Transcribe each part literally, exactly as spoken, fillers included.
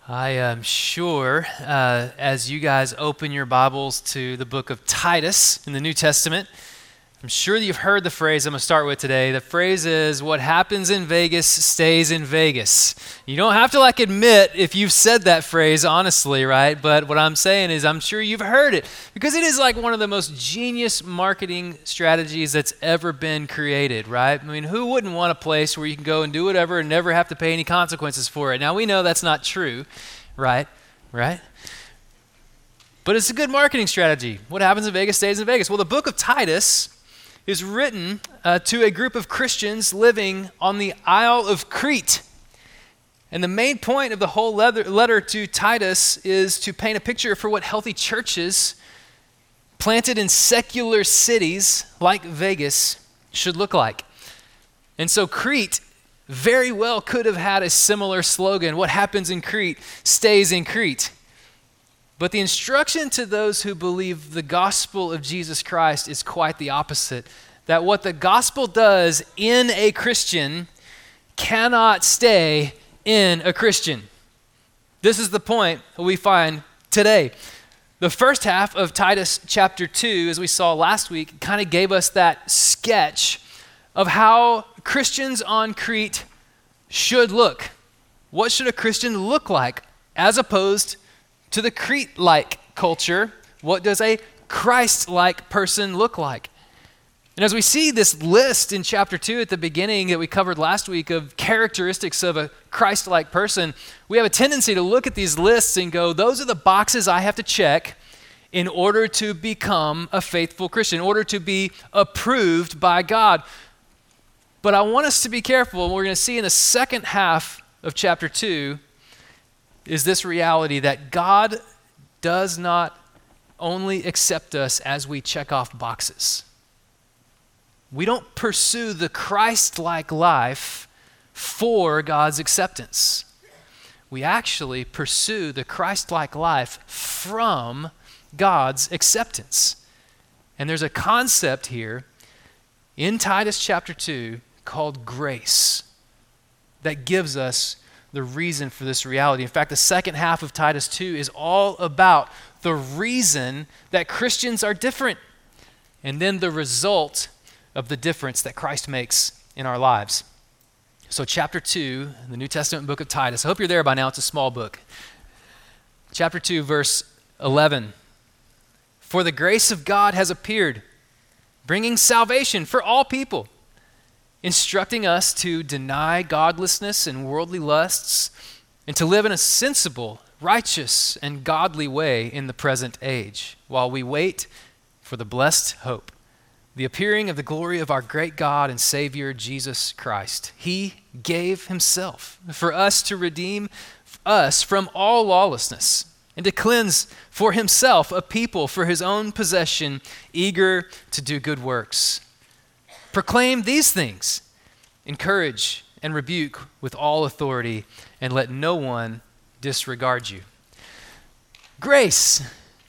I am sure uh, as you guys open your Bibles to the book of Titus in the New Testament, I'm sure that you've heard the phrase I'm going to start with today. The phrase is, what happens in Vegas stays in Vegas. You don't have to like admit if you've said that phrase honestly, right? But what I'm saying is I'm sure you've heard it because it is like one of the most genius marketing strategies that's ever been created, right? I mean, who wouldn't want a place where you can go and do whatever and never have to pay any consequences for it? Now, we know that's not true, right? Right? But it's a good marketing strategy. What happens in Vegas stays in Vegas. Well, the book of Titus is written uh, to a group of Christians living on the Isle of Crete. And the main point of the whole letter, letter to Titus is to paint a picture for what healthy churches planted in secular cities like Vegas should look like. And so Crete very well could have had a similar slogan, what happens in Crete stays in Crete. But the instruction to those who believe the gospel of Jesus Christ is quite the opposite. That what the gospel does in a Christian cannot stay in a Christian. This is the point we find today. The first half of Titus chapter two, as we saw last week, kind of gave us that sketch of how Christians on Crete should look. What should a Christian look like as opposed to the Crete-like culture? What does a Christ-like person look like? And as we see this list in chapter two at the beginning that we covered last week of characteristics of a Christ-like person, we have a tendency to look at these lists and go, those are the boxes I have to check in order to become a faithful Christian, in order to be approved by God. But I want us to be careful, and we're going to see in the second half of chapter two is this reality that God does not only accept us as we check off boxes. We don't pursue the Christ-like life for God's acceptance. We actually pursue the Christ-like life from God's acceptance. And there's a concept here in Titus chapter two called grace that gives us the reason for this reality. In fact, the second half of Titus two is all about the reason that Christians are different and then the result of the difference that Christ makes in our lives. So chapter two, the New Testament book of Titus. I hope you're there by now. It's a small book. Chapter two, verse eleven. For the grace of God has appeared, bringing salvation for all people, instructing us to deny godlessness and worldly lusts, and to live in a sensible, righteous, and godly way in the present age, while we wait for the blessed hope, the appearing of the glory of our great God and Savior, Jesus Christ. He gave himself for us to redeem us from all lawlessness and to cleanse for himself a people for his own possession, eager to do good works. Proclaim these things, encourage and rebuke with all authority, and let no one disregard you. Grace.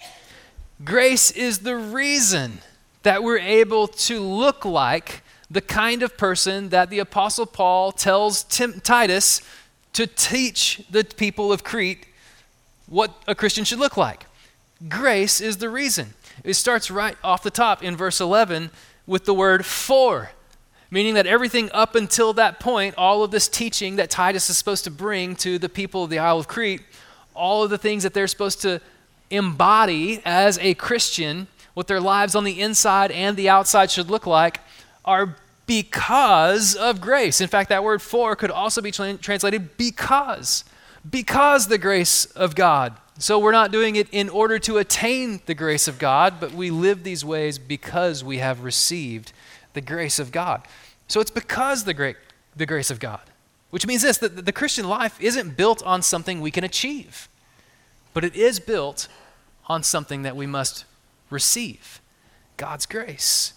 Grace is the reason that we're able to look like the kind of person that the Apostle Paul tells Tim, Titus to teach the people of Crete what a Christian should look like. Grace is the reason. It starts right off the top in verse eleven with the word for, meaning that everything up until that point, all of this teaching that Titus is supposed to bring to the people of the Isle of Crete, all of the things that they're supposed to embody as a Christian, what their lives on the inside and the outside should look like, are because of grace. In fact, that word for could also be tra- translated because. Because the grace of God. So we're not doing it in order to attain the grace of God, but we live these ways because we have received the grace of God. So it's because the great the grace of God, which means this, that the Christian life isn't built on something we can achieve, but it is built on something that we must receive, God's grace.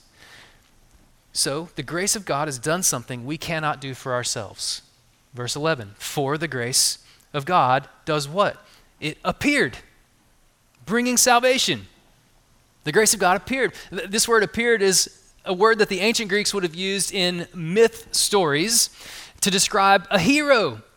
So the grace of God has done something we cannot do for ourselves. Verse eleven, for the grace of God does what? It appeared, bringing salvation. The grace of God appeared. This word appeared is a word that the ancient Greeks would have used in myth stories to describe a hero,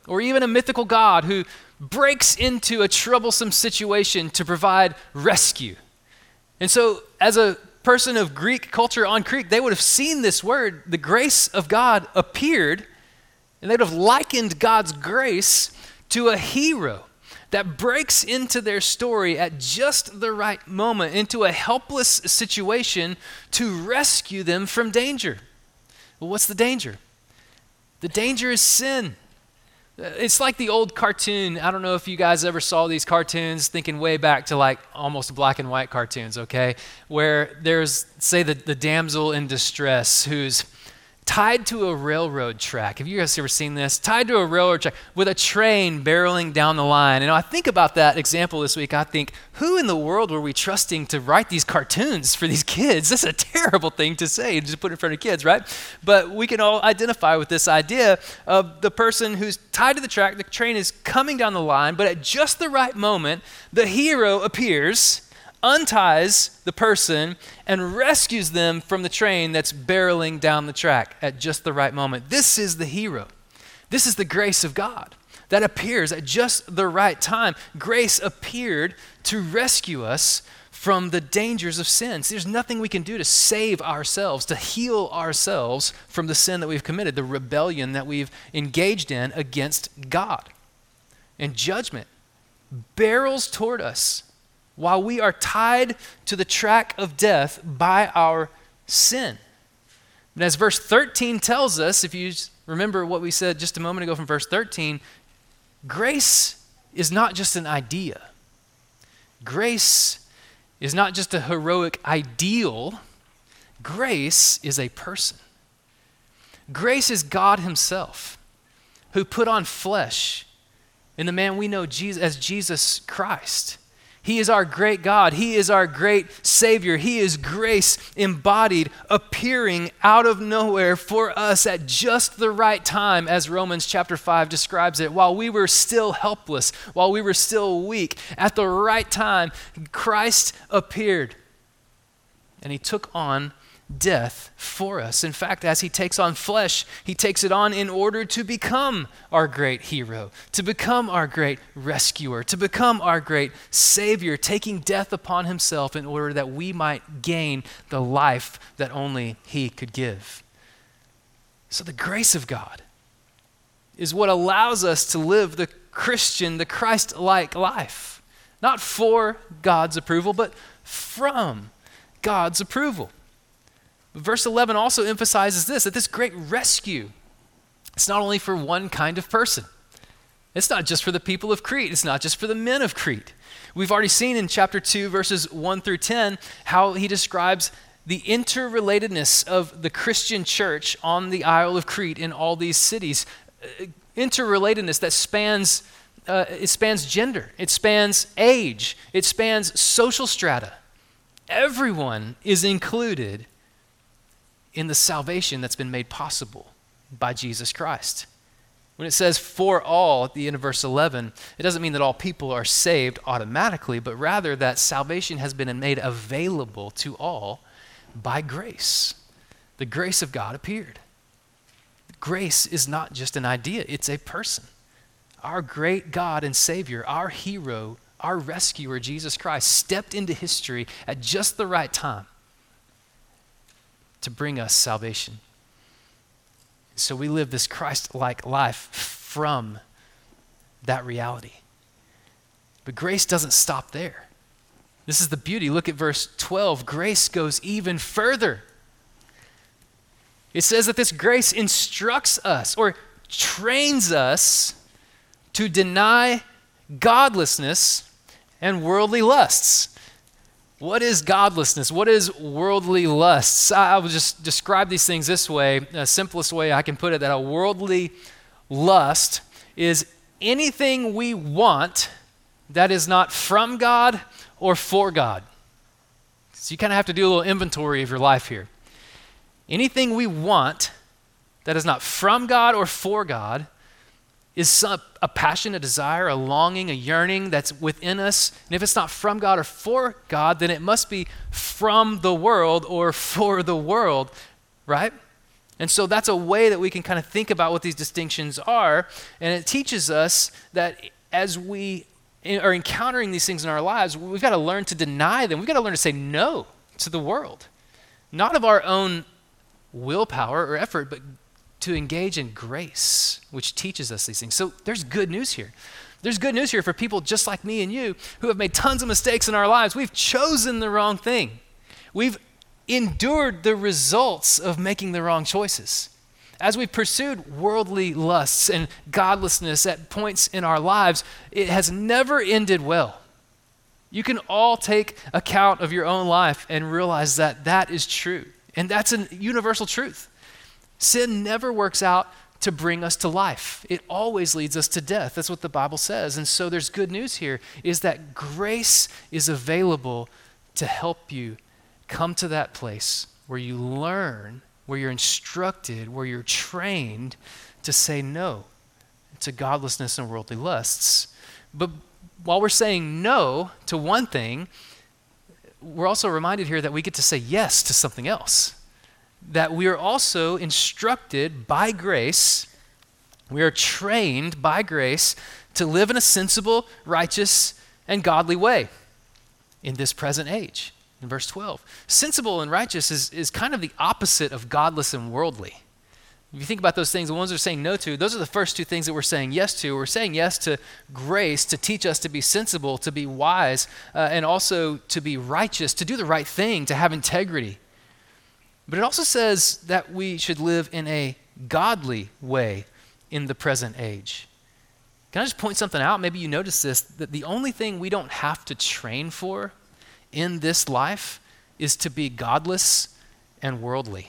or even a mythical god who breaks into a troublesome situation to provide rescue. And so as a person of Greek culture on Crete, they would have seen this word, the grace of God appeared, and they would have likened God's grace to a hero that breaks into their story at just the right moment, into a helpless situation to rescue them from danger. Well, what's the danger? The danger is sin. It's like the old cartoon. I don't know if you guys ever saw these cartoons, thinking way back to like almost black and white cartoons, okay? Where there's, say, the, the damsel in distress who's tied to a railroad track. Have you guys ever seen this? Tied to a railroad track with a train barreling down the line. And I think about that example this week. I think, who in the world were we trusting to write these cartoons for these kids? That's a terrible thing to say, to just put in front of kids, right? But we can all identify with this idea of the person who's tied to the track. The train is coming down the line, but at just the right moment, the hero appears, unties the person, and rescues them from the train that's barreling down the track at just the right moment. This is the hero. This is the grace of God that appears at just the right time. Grace appeared to rescue us from the dangers of sin. See, there's nothing we can do to save ourselves, to heal ourselves from the sin that we've committed, the rebellion that we've engaged in against God. And judgment barrels toward us while we are tied to the track of death by our sin. And as verse thirteen tells us, if you remember what we said just a moment ago from verse thirteen, grace is not just an idea. Grace is not just a heroic ideal. Grace is a person. Grace is God himself, who put on flesh in the man we know Jesus, as Jesus Christ. He is our great God. He is our great Savior. He is grace embodied, appearing out of nowhere for us at just the right time, as Romans chapter five describes it. While we were still helpless, while we were still weak, at the right time, Christ appeared. And he took on death for us. In fact, as he takes on flesh, he takes it on in order to become our great hero, to become our great rescuer, to become our great Savior, taking death upon himself in order that we might gain the life that only he could give. So the grace of God is what allows us to live the Christian, the Christ-like life, not for God's approval, but from God's approval. Verse eleven also emphasizes this, that this great rescue, it's not only for one kind of person. It's not just for the people of Crete. It's not just for the men of Crete. We've already seen in chapter two, verses one through ten, how he describes the interrelatedness of the Christian church on the Isle of Crete in all these cities. Uh, interrelatedness that spans, uh, it spans gender, it spans age, it spans social strata. Everyone is included in the salvation that's been made possible by Jesus Christ. When it says for all at the end of verse eleven, it doesn't mean that all people are saved automatically, but rather that salvation has been made available to all by grace. The grace of God appeared. Grace is not just an idea, it's a person. Our great God and Savior, our hero, our rescuer, Jesus Christ, stepped into history at just the right time to bring us salvation. So we live this Christ-like life from that reality. But grace doesn't stop there. This is the beauty. Look at verse twelve. Grace goes even further. It says that this grace instructs us or trains us to deny godlessness and worldly lusts. What is godlessness? What is worldly lusts? I will just describe these things this way. The simplest way I can put it, that a worldly lust is anything we want that is not from God or for God. So you kind of have to do a little inventory of your life here. Anything we want that is not from God or for God is some, a passion, a desire, a longing, a yearning that's within us. And if it's not from God or for God, then it must be from the world or for the world, right? And so that's a way that we can kind of think about what these distinctions are. And it teaches us that as we are encountering these things in our lives, we've got to learn to deny them. We've got to learn to say no to the world. Not of our own willpower or effort, but to engage in grace, which teaches us these things. So there's good news here. There's good news here for people just like me and you who have made tons of mistakes in our lives. We've chosen the wrong thing. We've endured the results of making the wrong choices. As we've pursued worldly lusts and godlessness at points in our lives, it has never ended well. You can all take account of your own life and realize that that is true. And that's a universal truth. Sin never works out to bring us to life. It always leads us to death. That's what the Bible says. And so there's good news here, is that grace is available to help you come to that place where you learn, where you're instructed, where you're trained to say no to godlessness and worldly lusts. But while we're saying no to one thing, we're also reminded here that we get to say yes to something else. That we are also instructed by grace, we are trained by grace to live in a sensible, righteous, and godly way in this present age. In verse twelve, sensible and righteous is, is kind of the opposite of godless and worldly. If you think about those things, the ones we're saying no to, those are the first two things that we're saying yes to. We're saying yes to grace to teach us to be sensible, to be wise, uh, and also to be righteous, to do the right thing, to have integrity. But it also says that we should live in a godly way in the present age. Can I just point something out? Maybe you notice this, that the only thing we don't have to train for in this life is to be godless and worldly.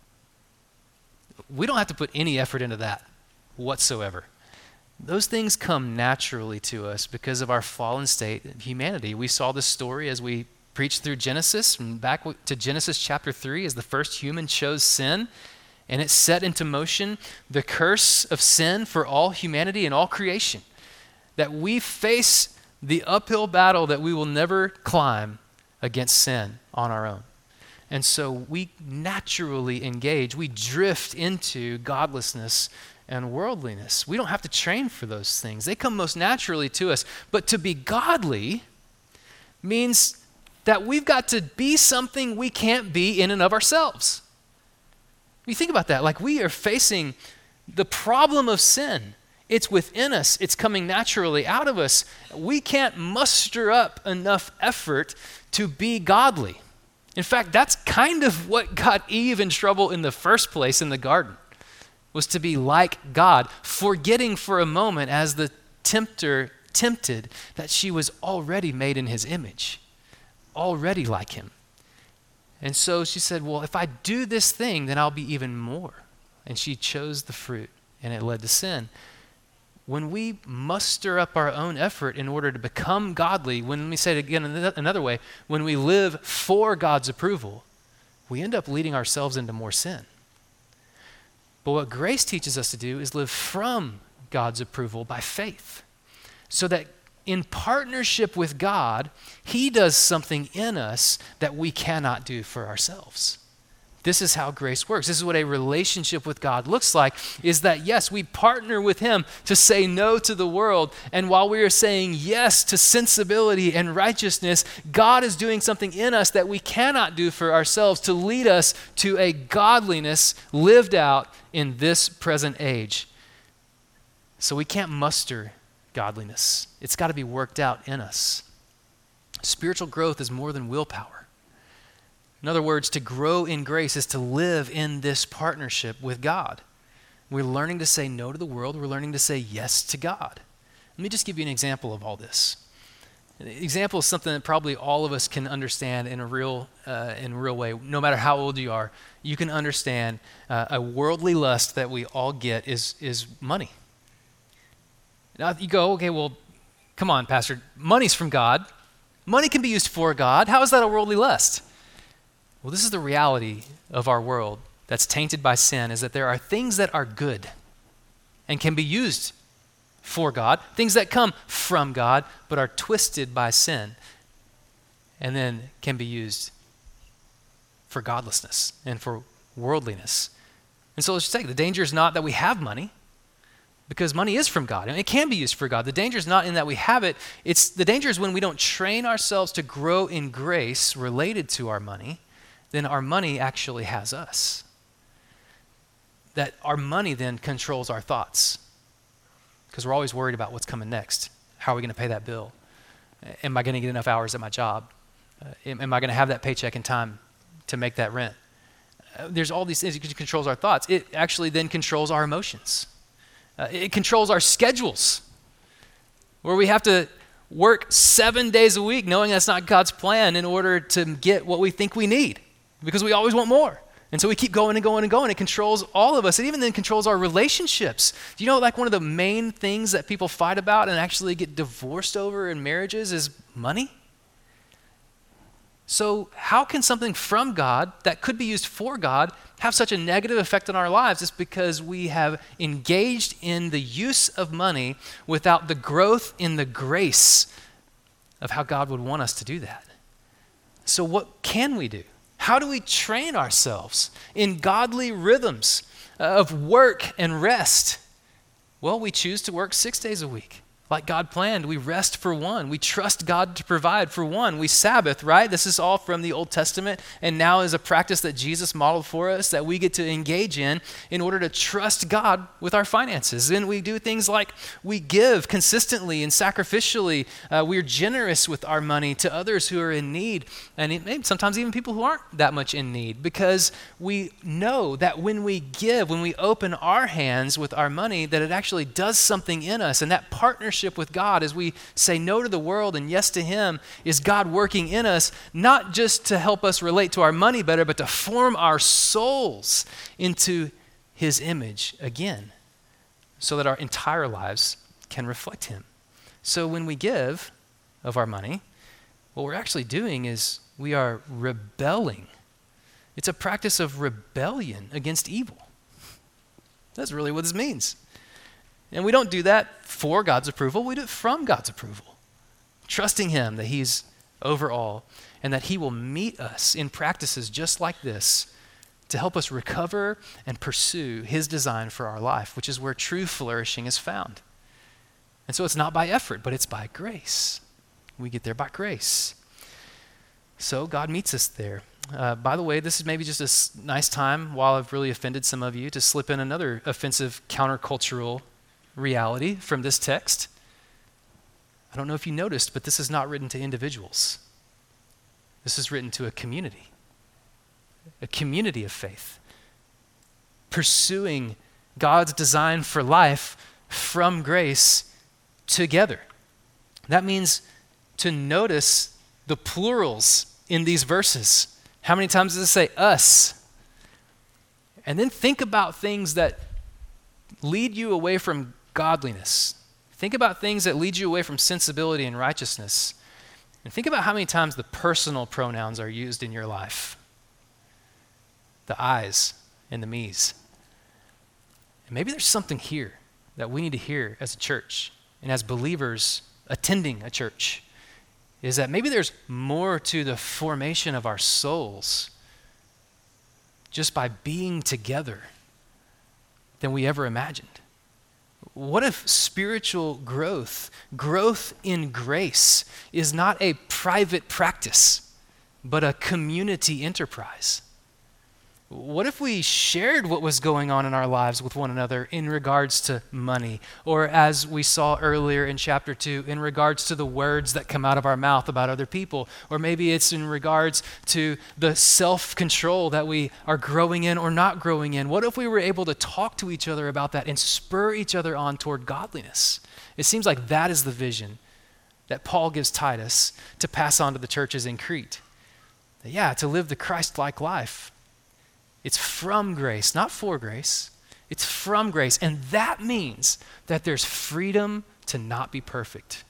We don't have to put any effort into that whatsoever. Those things come naturally to us because of our fallen state of humanity. We saw this story as we preached through Genesis, and back to Genesis chapter three, as the first human chose sin, and it set into motion the curse of sin for all humanity and all creation. That we face the uphill battle that we will never climb against sin on our own. And so we naturally engage, we drift into godlessness and worldliness. We don't have to train for those things. They come most naturally to us. But to be godly means that we've got to be something we can't be in and of ourselves. You think about that, like we are facing the problem of sin. It's within us. It's coming naturally out of us. We can't muster up enough effort to be godly. In fact, that's kind of what got Eve in trouble in the first place in the garden, was to be like God, forgetting for a moment as the tempter tempted that she was already made in his image, already like him. And so she said, well, if I do this thing, then I'll be even more. And she chose the fruit, and it led to sin. When we muster up our own effort in order to become godly, when, let me say it again another way, when we live for God's approval, we end up leading ourselves into more sin. But what grace teaches us to do is live from God's approval by faith, so that in partnership with God, he does something in us that we cannot do for ourselves. This is how grace works. This is what a relationship with God looks like, is that yes, we partner with him to say no to the world. And while we are saying yes to sensibility and righteousness, God is doing something in us that we cannot do for ourselves to lead us to a godliness lived out in this present age. So we can't muster godliness. It's got to be worked out in us. Spiritual growth is more than willpower. In other words, to grow in grace is to live in this partnership with God. We're learning to say no to the world. We're learning to say yes to God. Let me just give you an example of all this. An example is something that probably all of us can understand in a real, uh, in a real way. No matter how old you are, you can understand uh, a worldly lust that we all get is is money. Now you go, okay, well, come on, Pastor. Money's from God. Money can be used for God. How is that a worldly lust? Well, this is the reality of our world that's tainted by sin, is that there are things that are good and can be used for God, things that come from God, but are twisted by sin, and then can be used for godlessness and for worldliness. And so let's just take it. The danger is not that we have money, because money is from God, and it can be used for God. The danger is not in that we have it. It's the danger is when we don't train ourselves to grow in grace related to our money, then our money actually has us. That our money then controls our thoughts, because we're always worried about what's coming next. How are we going to pay that bill? Am I going to get enough hours at my job? Uh, am, am I going to have that paycheck in time to make that rent? Uh, there's all these things. It controls our thoughts. It actually then controls our emotions. Uh, it controls our schedules, where we have to work seven days a week knowing that's not God's plan in order to get what we think we need, because we always want more. And so we keep going and going and going. It controls all of us. It even then controls our relationships. Do you know, like, one of the main things that people fight about and actually get divorced over in marriages is money? So how can something from God that could be used for God have such a negative effect on our lives? It's because we have engaged in the use of money without the growth in the grace of how God would want us to do that. So what can we do? How do we train ourselves in godly rhythms of work and rest? Well, we choose to work six days a week. Like God planned, we rest for one. We trust God to provide for one. We Sabbath, right? This is all from the Old Testament, and now is a practice that Jesus modeled for us that we get to engage in in order to trust God with our finances. And we do things like we give consistently and sacrificially. Uh, we're generous with our money to others who are in need, and it, maybe sometimes even people who aren't that much in need, because we know that when we give, when we open our hands with our money, that it actually does something in us, and that partnership with God, as we say no to the world and yes to Him, is God working in us, not just to help us relate to our money better, but to form our souls into His image again, so that our entire lives can reflect Him. So when we give of our money, what we're actually doing is we are rebelling. It's a practice of rebellion against evil. That's really what this means. And we don't do that for God's approval. We do it from God's approval, trusting Him that He's over all and that He will meet us in practices just like this to help us recover and pursue His design for our life, which is where true flourishing is found. And so it's not by effort, but it's by grace. We get there by grace. So God meets us there. Uh, by the way, this is maybe just a s- nice time, while I've really offended some of you, to slip in another offensive countercultural reality from this text. I don't know if you noticed, but this is not written to individuals. This is written to a community, a community of faith, pursuing God's design for life from grace together. That means to notice the plurals in these verses. How many times does it say us? And then think about things that lead you away from godliness. Think about things that lead you away from sensibility and righteousness. And think about how many times the personal pronouns are used in your life. The I's and the me's. And maybe there's something here that we need to hear as a church and as believers attending a church, is that maybe there's more to the formation of our souls just by being together than we ever imagined. What if spiritual growth, growth in grace, is not a private practice, but a community enterprise? What if we shared what was going on in our lives with one another in regards to money, or as we saw earlier in chapter two, in regards to the words that come out of our mouth about other people, or maybe it's in regards to the self-control that we are growing in or not growing in? What if we were able to talk to each other about that and spur each other on toward godliness? It seems like that is the vision that Paul gives Titus to pass on to the churches in Crete. Yeah, to live the Christ-like life. It's from grace, not for grace. It's from grace. And that means that there's freedom to not be perfect.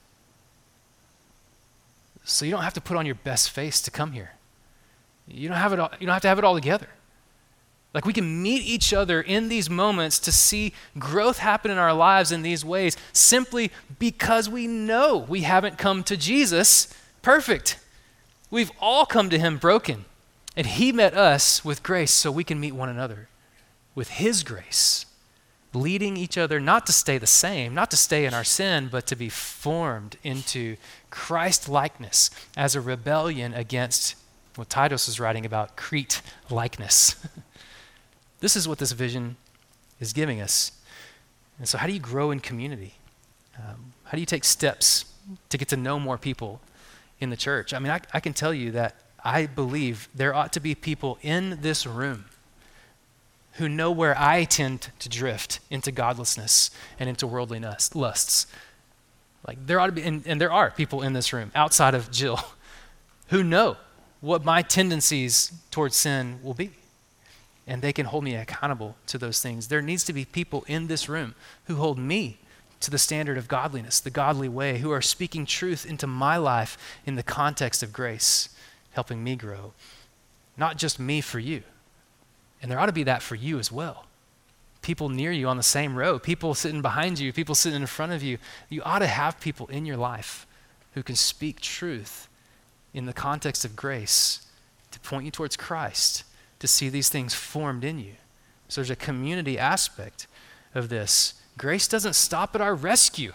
So you don't have to put on your best face to come here. You don't have it all, you don't have to have it all together. Like, we can meet each other in these moments to see growth happen in our lives in these ways simply because we know we haven't come to Jesus perfect. We've all come to Him broken. And He met us with grace so we can meet one another with his grace, leading each other not to stay the same, not to stay in our sin, but to be formed into Christ-likeness as a rebellion against what Titus is writing about, Crete-likeness. This is what this vision is giving us. And so how do you grow in community? Um, how do you take steps to get to know more people in the church? I mean, I, I can tell you that I believe there ought to be people in this room who know where I tend to drift into godlessness and into worldly lusts. Like there ought to be, and, and there are people in this room outside of Jill who know what my tendencies towards sin will be. And they can hold me accountable to those things. There needs to be people in this room who hold me to the standard of godliness, the godly way, who are speaking truth into my life in the context of grace, helping me grow. Not just me for you. And there ought to be that for you as well. People near you on the same row, people sitting behind you, people sitting in front of you. You ought to have people in your life who can speak truth in the context of grace to point you towards Christ, to see these things formed in you. So there's a community aspect of this. Grace doesn't stop at our rescue.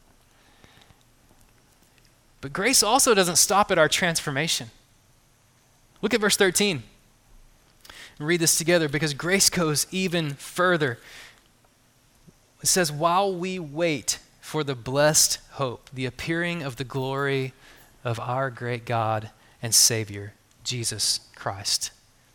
But grace also doesn't stop at our transformation. Look at verse thirteen. And read this together because grace goes even further. It says, while we wait for the blessed hope, the appearing of the glory of our great God and Savior, Jesus Christ.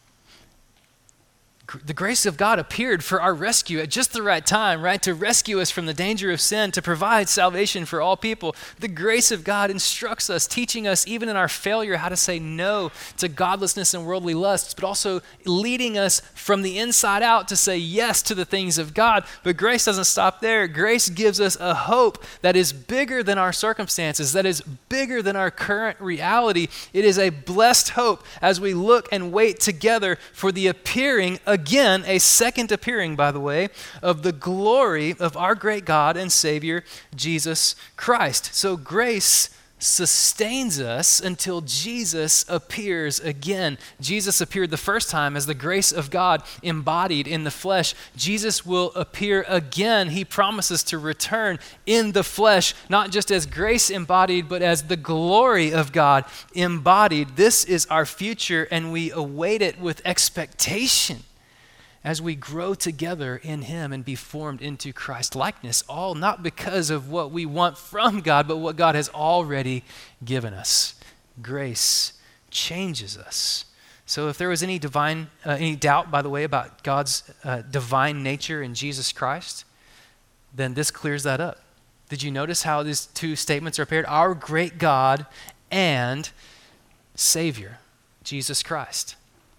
The grace of God appeared for our rescue at just the right time, right? To rescue us from the danger of sin, to provide salvation for all people. The grace of God instructs us, teaching us even in our failure how to say no to godlessness and worldly lusts, but also leading us from the inside out to say yes to the things of God. But grace doesn't stop there. Grace gives us a hope that is bigger than our circumstances, that is bigger than our current reality. It is a blessed hope as we look and wait together for the appearing again. Again, a second appearing, by the way, of the glory of our great God and Savior, Jesus Christ. So grace sustains us until Jesus appears again. Jesus appeared the first time as the grace of God embodied in the flesh. Jesus will appear again. He promises to return in the flesh, not just as grace embodied, but as the glory of God embodied. This is our future, and we await it with expectation as we grow together in him and be formed into Christ-likeness, all not because of what we want from God, but what God has already given us. Grace changes us. So if there was any divine, uh, any doubt, by the way, about God's uh, divine nature in Jesus Christ, then this clears that up. Did you notice how these two statements are paired? Our great God and Savior, Jesus Christ.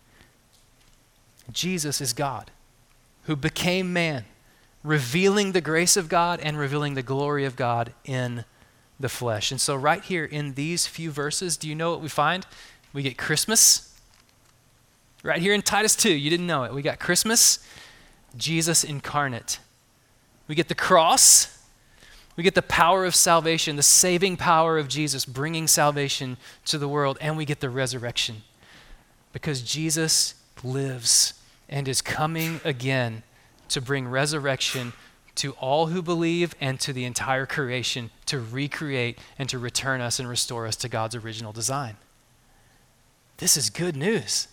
Jesus is God who became man, revealing the grace of God and revealing the glory of God in the flesh. And so right here in these few verses, do you know what we find? We get Christmas. Right here in Titus two, you didn't know it. We got Christmas, Jesus incarnate. We get the cross. We get the power of salvation, the saving power of Jesus bringing salvation to the world. And we get the resurrection because Jesus lives and is coming again to bring resurrection to all who believe and to the entire creation, to recreate and to return us and restore us to God's original design. This is good news.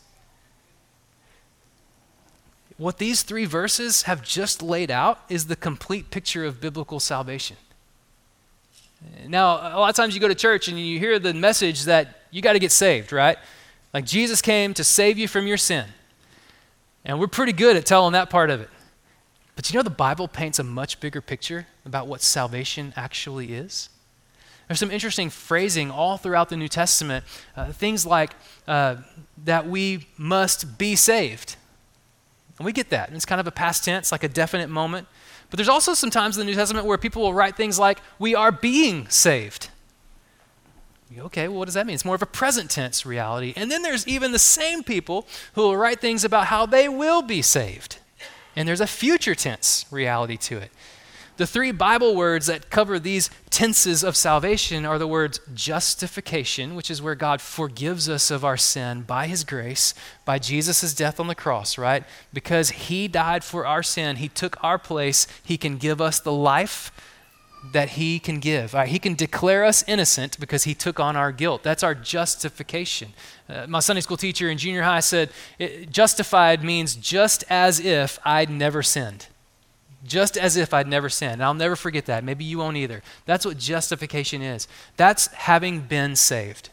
What these three verses have just laid out is the complete picture of biblical salvation. Now, a lot of times you go to church and you hear the message that you got to get saved, right? Like Jesus came to save you from your sin. And we're pretty good at telling that part of it. But you know the Bible paints a much bigger picture about what salvation actually is? There's some interesting phrasing all throughout the New Testament. Uh, things like uh, that we must be saved. And we get that. And it's kind of a past tense, like a definite moment. But there's also some times in the New Testament where people will write things like, we are being saved. Okay, well, what does that mean? It's more of a present tense reality. And then there's even the same people who will write things about how they will be saved. And there's a future tense reality to it. The three Bible words that cover these tenses of salvation are the words justification, which is where God forgives us of our sin by his grace, by Jesus' death on the cross, right? Because he died for our sin, he took our place, he can give us the life that he can give. Right? He can declare us innocent because he took on our guilt. That's our justification. Uh, my Sunday school teacher in junior high said, it, justified means just as if I'd never sinned. Just as if I'd never sinned. And I'll never forget that. Maybe you won't either. That's what justification is. That's having been saved.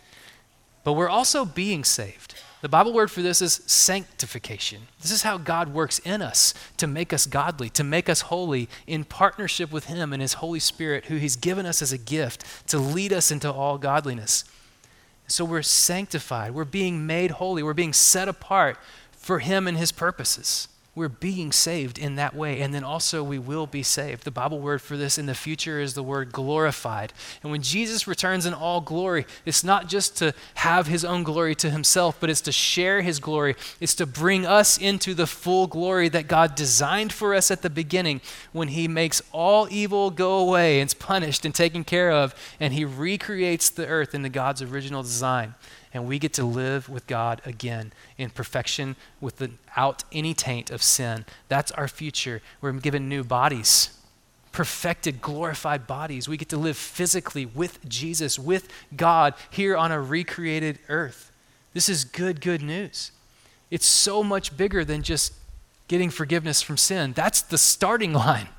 But we're also being saved. The Bible word for this is sanctification. This is how God works in us to make us godly, to make us holy in partnership with him and his Holy Spirit, who he's given us as a gift to lead us into all godliness. So we're sanctified. We're being made holy. We're being set apart for him and his purposes. We're being saved in that way, and then also we will be saved. The Bible word for this in the future is the word glorified. And when Jesus returns in all glory, it's not just to have his own glory to himself, but it's to share his glory. It's to bring us into the full glory that God designed for us at the beginning when he makes all evil go away and it's punished and taken care of, and he recreates the earth into God's original design. And we get to live with God again in perfection without any taint of sin. That's our future. We're given new bodies, perfected, glorified bodies. We get to live physically with Jesus, with God here on a recreated earth. This is good, good news. It's so much bigger than just getting forgiveness from sin. That's the starting line.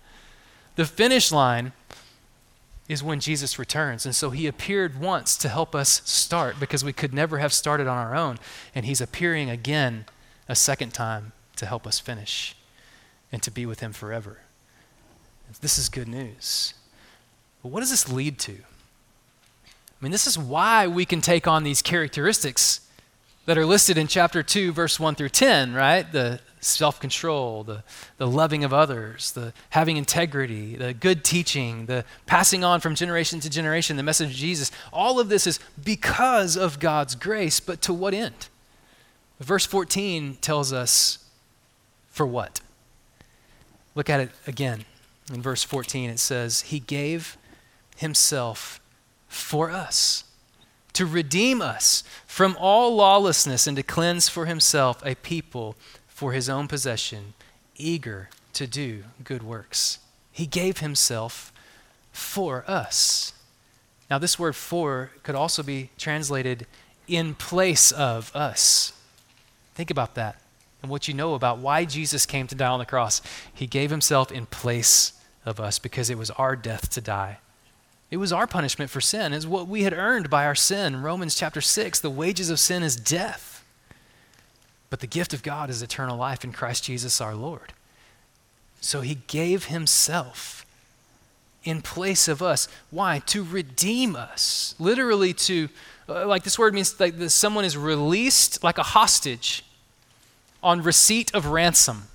The finish line is when Jesus returns. And so he appeared once to help us start because we could never have started on our own. And he's appearing again a second time to help us finish and to be with him forever. This is good news. But what does this lead to? I mean, this is why we can take on these characteristics that are listed in chapter two, verse one through ten, right? The self-control, the, the loving of others, the having integrity, the good teaching, the passing on from generation to generation, the message of Jesus. All of this is because of God's grace, but to what end? Verse fourteen tells us for what? Look at it again. In verse fourteen, it says, he gave himself for us, to redeem us from all lawlessness and to cleanse for himself a people for his own possession, eager to do good works. He gave himself for us. Now, this word for could also be translated in place of us. Think about that and what you know about why Jesus came to die on the cross. He gave himself in place of us because it was our death to die. It was our punishment for sin. It's what we had earned by our sin. Romans chapter six, the wages of sin is death. But the gift of God is eternal life in Christ Jesus our Lord. So he gave himself in place of us. Why? To redeem us. Literally to, uh, like this word means like this, someone is released like a hostage on receipt of ransom.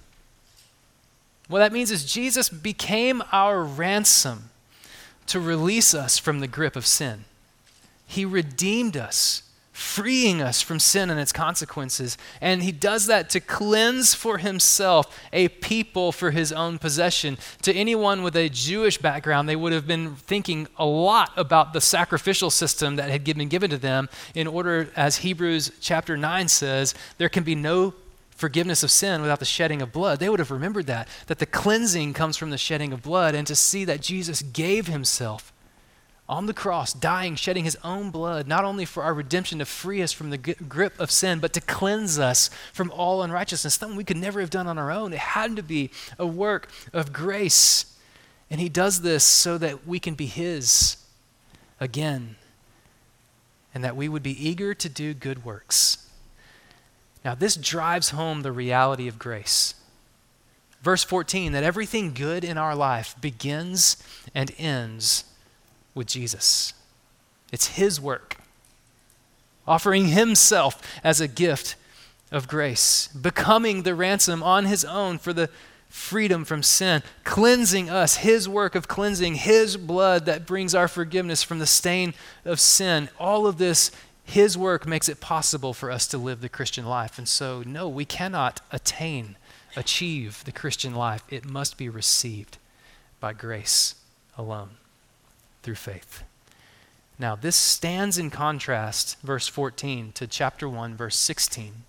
What that means is Jesus became our ransom to release us from the grip of sin. He redeemed us, freeing us from sin and its consequences. And he does that to cleanse for himself a people for his own possession. To anyone with a Jewish background, they would have been thinking a lot about the sacrificial system that had been given to them in order, as Hebrews chapter nine says, there can be no forgiveness of sin without the shedding of blood. They would have remembered that, that the cleansing comes from the shedding of blood, and to see that Jesus gave himself on the cross, dying, shedding his own blood, not only for our redemption to free us from the g- grip of sin, but to cleanse us from all unrighteousness, something we could never have done on our own. It had to be a work of grace. And he does this so that we can be his again, and that we would be eager to do good works. Now, this drives home the reality of grace. Verse fourteen, that everything good in our life begins and ends with Jesus. It's his work, offering himself as a gift of grace, becoming the ransom on his own for the freedom from sin, cleansing us, his work of cleansing, his blood that brings our forgiveness from the stain of sin. All of this, his work makes it possible for us to live the Christian life. And so, no, we cannot attain, achieve the Christian life. It must be received. by grace alone, through faith. Now, this stands in contrast, verse fourteen, to chapter one, verse sixteen.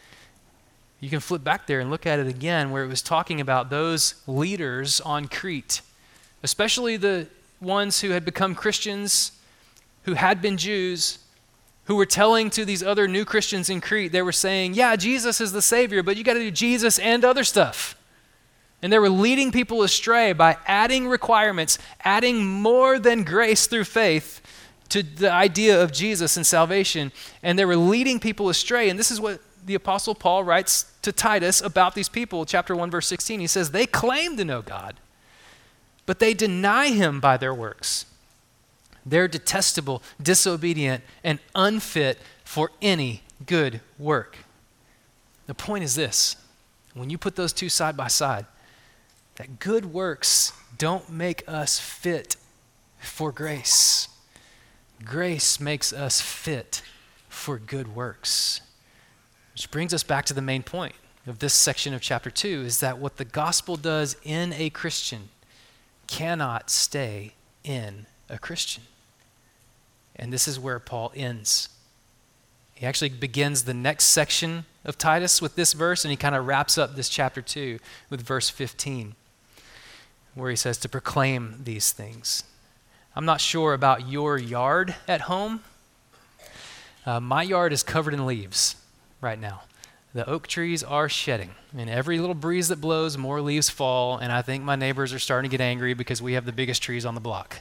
You can flip back there and look at it again, where it was talking about those leaders on Crete, especially the ones who had become Christians, who had been Jews, who were telling to these other new Christians in Crete, they were saying, yeah, Jesus is the Savior, but you got to do Jesus and other stuff. And they were leading people astray by adding requirements, adding more than grace through faith to the idea of Jesus and salvation. And they were leading people astray. And this is what the Apostle Paul writes to Titus about these people. Chapter one, verse sixteen, he says, they claim to know God, but they deny him by their works. They're detestable, disobedient, and unfit for any good work. The point is this: when you put those two side by side, that good works don't make us fit for grace. Grace makes us fit for good works. Which brings us back to the main point of this section of chapter two, is that what the gospel does in a Christian cannot stay in a Christian. And this is where Paul ends. He actually begins the next section of Titus with this verse, and he kind of wraps up this chapter two with verse fifteen, where he says to proclaim these things. I'm not sure about your yard at home. Uh, my yard is covered in leaves right now. The oak trees are shedding, and every little breeze that blows, more leaves fall, and I think my neighbors are starting to get angry because we have the biggest trees on the block.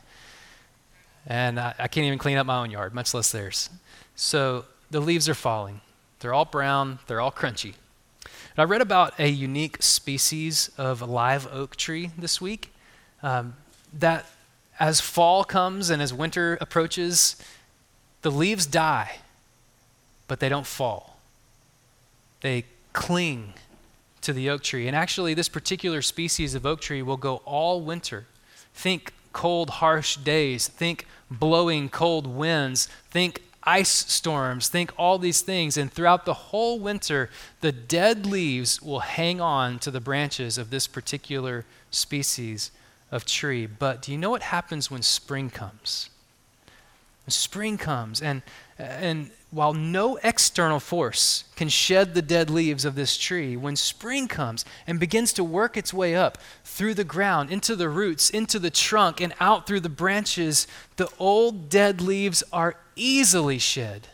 And I, I can't even clean up my own yard, much less theirs. So the leaves are falling. They're all brown. They're all crunchy. And I read about a unique species of live oak tree this week um, that as fall comes and as winter approaches, the leaves die, but they don't fall. They cling to the oak tree. And actually, this particular species of oak tree will go all winter. Think cold, harsh days. Think blowing cold winds. Think ice storms. Think all these things. And throughout the whole winter, the dead leaves will hang on to the branches of this particular species of tree. But do you know what happens when spring comes? When spring comes, and and while no external force can shed the dead leaves of this tree, when spring comes and begins to work its way up through the ground, into the roots, into the trunk, and out through the branches, the old dead leaves are easily shed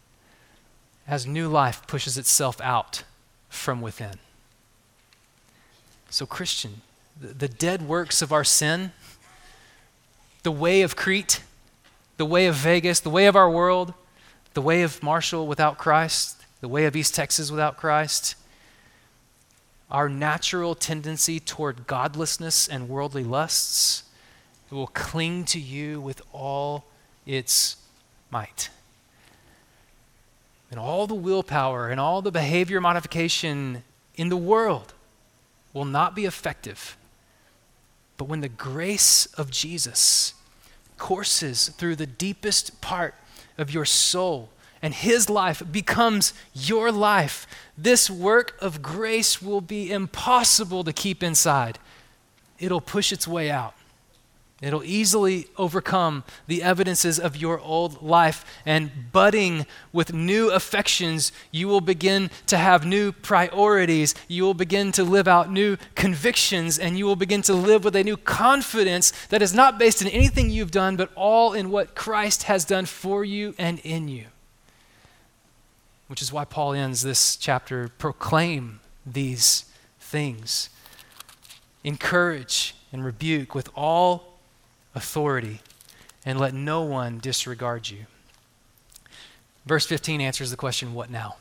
as new life pushes itself out from within. So, Christian, the, the dead works of our sin, the way of Crete, the way of Vegas, the way of our world, the way of Marshall without Christ, the way of East Texas without Christ, our natural tendency toward godlessness and worldly lusts, it will cling to you with all its might. And all the willpower and all the behavior modification in the world will not be effective. But when the grace of Jesus courses through the deepest part of your soul and his life becomes your life, this work of grace will be impossible to keep inside. It'll push its way out. It'll easily overcome the evidences of your old life, and budding with new affections, you will begin to have new priorities. You will begin to live out new convictions, and you will begin to live with a new confidence that is not based in anything you've done, but all in what Christ has done for you and in you. Which is why Paul ends this chapter, proclaim these things. Encourage and rebuke with all authority, and let no one disregard you. Verse fifteen answers the question, what now?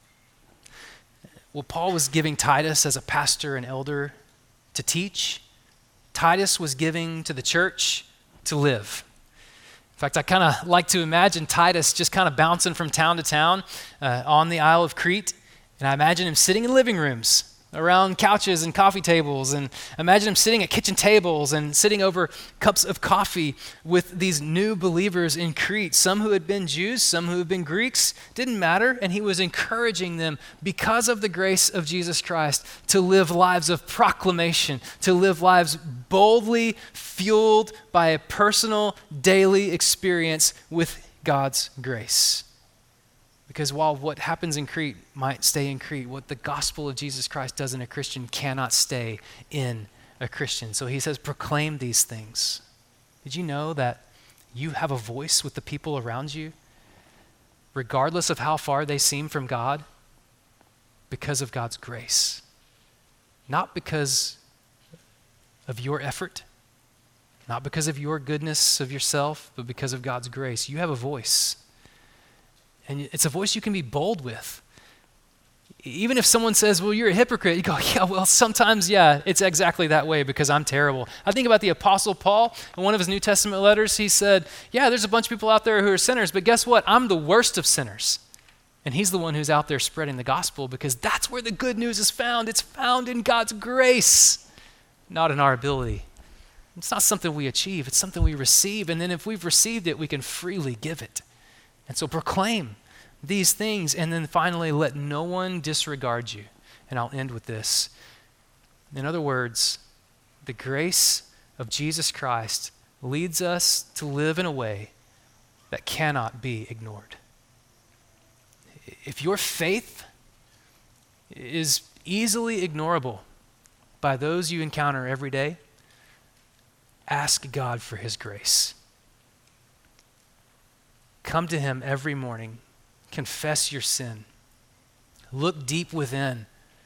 Well, Paul was giving Titus as a pastor and elder to teach. Titus was giving to the church to live. In fact, I kind of like to imagine Titus just kind of bouncing from town to town uh, on the Isle of Crete, and I imagine him sitting in living rooms around couches and coffee tables. And imagine him sitting at kitchen tables and sitting over cups of coffee with these new believers in Crete, some who had been Jews, some who had been Greeks, didn't matter. And he was encouraging them, because of the grace of Jesus Christ, to live lives of proclamation, to live lives boldly fueled by a personal daily experience with God's grace. Because while what happens in Crete might stay in Crete, what the gospel of Jesus Christ does in a Christian cannot stay in a Christian. So he says, proclaim these things. Did you know that you have a voice with the people around you, regardless of how far they seem from God, because of God's grace? Not because of your effort, not because of your goodness of yourself, but because of God's grace. You have a voice. And it's a voice you can be bold with. Even if someone says, well, you're a hypocrite, you go, yeah, well, sometimes, yeah, it's exactly that way because I'm terrible. I think about the Apostle Paul. In one of his New Testament letters, he said, yeah, there's a bunch of people out there who are sinners, but guess what? I'm the worst of sinners. And he's the one who's out there spreading the gospel because that's where the good news is found. It's found in God's grace, not in our ability. It's not something we achieve. It's something we receive. And then if we've received it, we can freely give it. And so proclaim these things, and then finally, let no one disregard you. And I'll end with this. In other words, the grace of Jesus Christ leads us to live in a way that cannot be ignored. If your faith is easily ignorable by those you encounter every day, ask God for his grace. Come to him every morning. Confess your sin. Look deep within.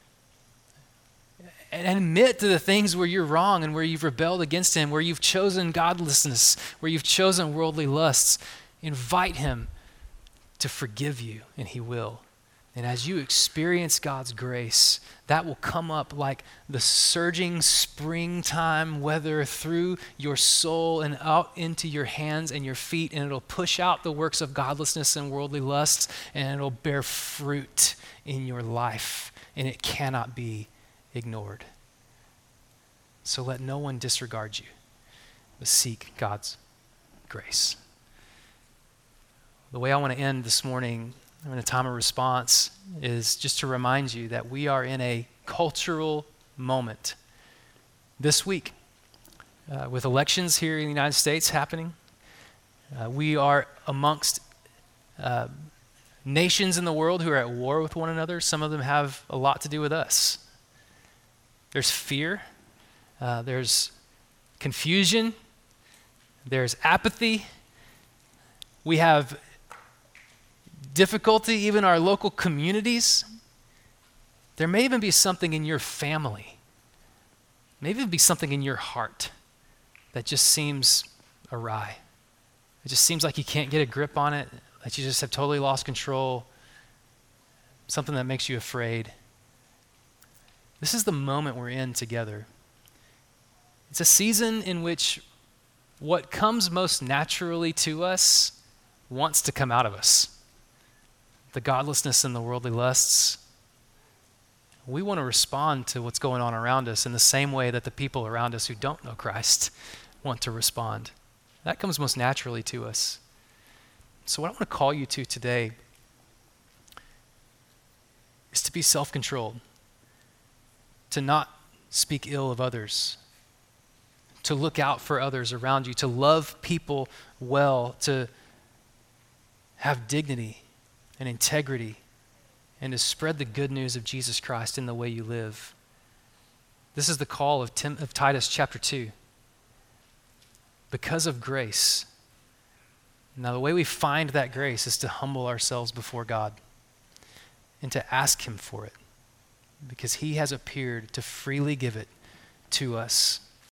And admit to the things where you're wrong and where you've rebelled against him, where you've chosen godlessness, where you've chosen worldly lusts. Invite him to forgive you, and he will. And as you experience God's grace, that will come up like the surging springtime weather through your soul and out into your hands and your feet, and it'll push out the works of godlessness and worldly lusts, and it'll bear fruit in your life, and it cannot be ignored. So let no one disregard you, but seek God's grace. The way I want to end this morning in a time of response is just to remind you that we are in a cultural moment this week uh, with elections here in the United States happening. Uh, we are amongst uh, nations in the world who are at war with one another. Some of them have a lot to do with us. There's fear. Uh, there's confusion. There's apathy. We have difficulty, even our local communities. There may even be something in your family, maybe even be something in your heart that just seems awry. It just seems like you can't get a grip on it, that you just have totally lost control, something that makes you afraid. This is the moment we're in together. It's a season in which what comes most naturally to us wants to come out of us. The godlessness and the worldly lusts. We want to respond to what's going on around us in the same way that the people around us who don't know Christ want to respond. That comes most naturally to us. So what I want to call you to today is to be self-controlled, to not speak ill of others, to look out for others around you, to love people well, to have dignity and integrity, and to spread the good news of Jesus Christ in the way you live. This is the call of, Tim, of Titus chapter two. Because of grace. Now the way we find that grace is to humble ourselves before God and to ask him for it, because he has appeared to freely give it to us.